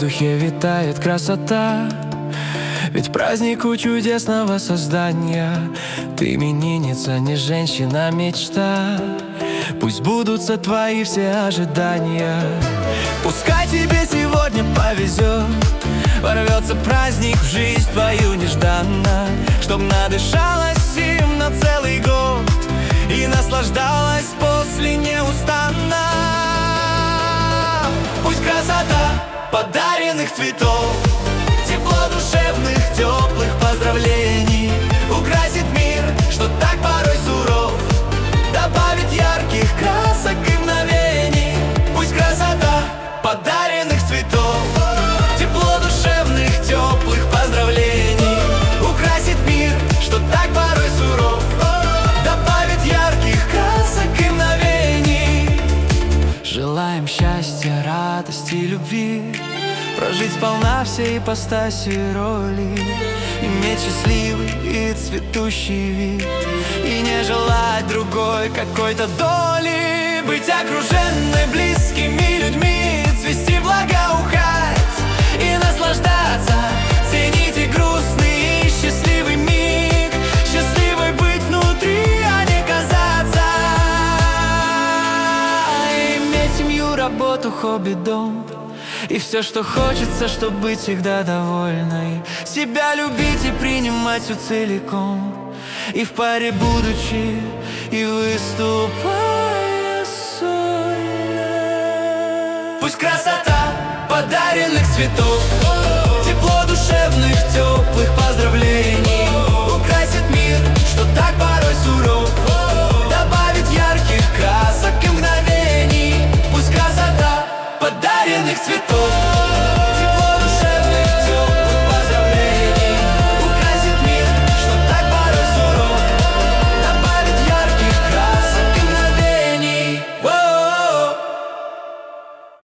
воздухе витает красота, ведь празднику чудесного создания. Ты именинница, не женщина, мечта. Пусть сбудутся твои все ожидания. Пускай тебе сегодня повезет, ворвется праздник в жизнь твою нежданно, чтоб надышалась им на целый год и наслаждалась после неустанно. Пусть красота подаренных цветов, тепло душевных, теплых поздравлений украсит мир, что так порой суров, добавит ярких красок и мгновений. Пусть красота подаренных цветов, тепло душевных, теплых поздравлений украсит мир, что так порой суров, добавит ярких красок и мгновений. Желаем счастья, радости, любви, прожить сполна все ипостаси роли, иметь счастливый и цветущий вид, и не желать другой какой-то доли. Быть окруженной близкими людьми, цвести, благоухать и наслаждаться, ценить и грустный, и счастливый миг, счастливой быть внутри, а не казаться. Иметь семью, работу, хобби, дом и все, что хочется, чтоб быть всегда довольной, себя любить и принимать все целиком, и в паре будучи, и выступая сольно. Пусть красота подаренных цветов, тепло душевных, теплых поздравлений украсит мир, что так порой суров, добавит ярких красок и мгновений. Пусть красота подаренных цветов,